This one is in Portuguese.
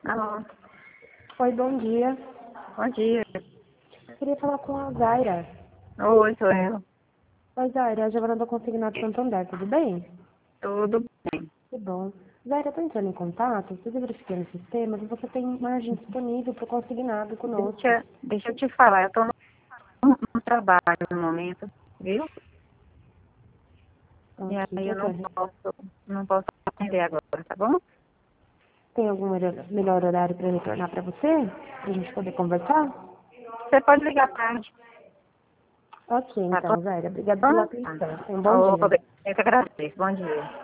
Alô, Oi, bom dia. bom dia. Queria falar com a Zaira. Oi, sou eu. Oi, Zaira, a Giovana do Consignado Santander, tudo bem? Tudo bem? Que bom. Zaira, eu tô entrando em contato, eu verifiquei no sistema que você tem margem disponível para o consignado conosco. Deixa eu te falar, eu estou no trabalho no momento, viu? E Ok, aí eu quer não dizer, posso atender agora, tá bom? tem algum melhor horário para retornar para você? Para a gente poder conversar? Você pode ligar tarde, Ok, tá então, Zaira, obrigada pela bom? atenção. Tenha um bom Ô, dia. eu que agradeço. Bom dia.